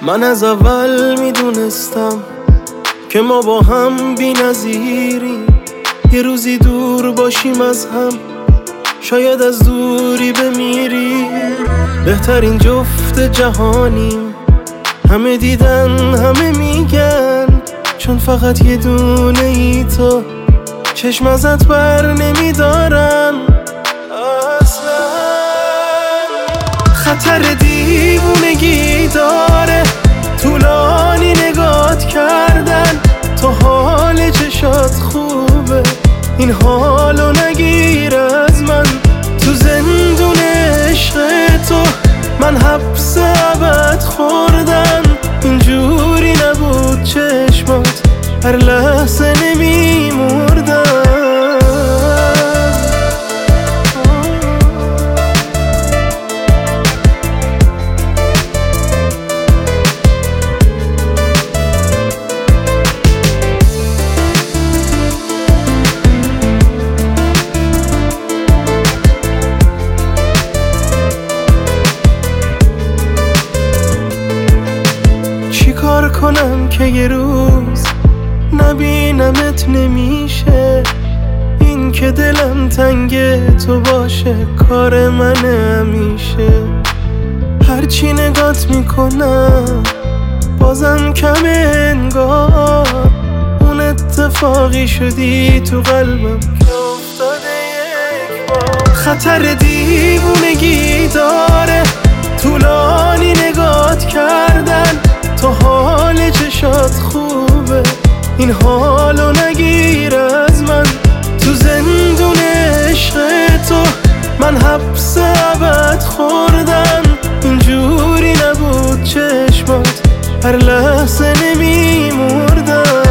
من از اول میدونستم که ما با هم بی نظیریم، یه روزی دور باشیم از هم، شاید از دوری بمیریم. بهترین جفت جهانیم، همه دیدن همه میگن، چون فقط یه دونه ای تو چشم ازت بر نمیدارم اصلا. خطر دیوونگی داره طولانی نگات کردن، تو حال چشات خوبه این حالو نگیر از من. تو زندون عشق تو من حبس ابد خوردم، اینجوری نبود چشمات هر لحظه نمیمردم. چیکار کنم که یه روز نبینمت نمیشه، این که دلم تنگ تو باشه کار من همیشه. هرچی نگات میکنم بازم کم انگار، اون اتفاقی شدی تو قلبم که افتاده یک بار. خطر دیوونگی داره طولانی نگات کردن، تو حال چشات خوبه این حالو نگیر از من. تو زندون عشق تو من حبس ابد خوردم، اینجوری نبود چشمات هر لحظه نمیمردم.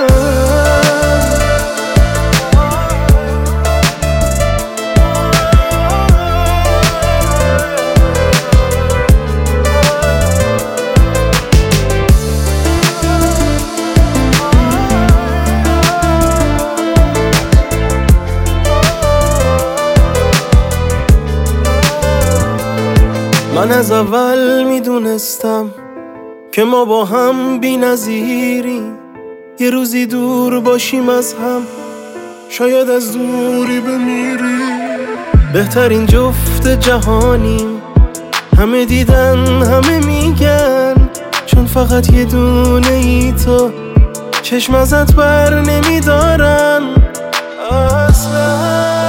من از اول میدونستم که ما با هم بی نظیریم، یه روزی دور باشیم از هم، شاید از دوری بمیریم. بهترین جفت جهانیم، همه دیدن همه میگن، چون فقط یه دونه ای تو چشم ازت بر نمیدارم اصلا.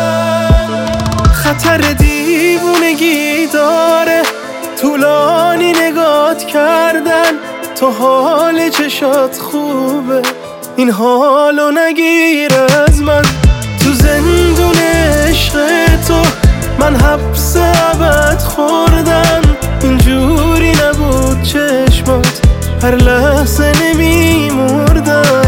خطر دیوونگی داره طولانی نگات کردن، تو حال چشات خوبه این حالو نگیر از من. تو زندون عشق تو من حبس ابد خوردم، اینجوری نبود چشمات هر لحظه نمیمردم.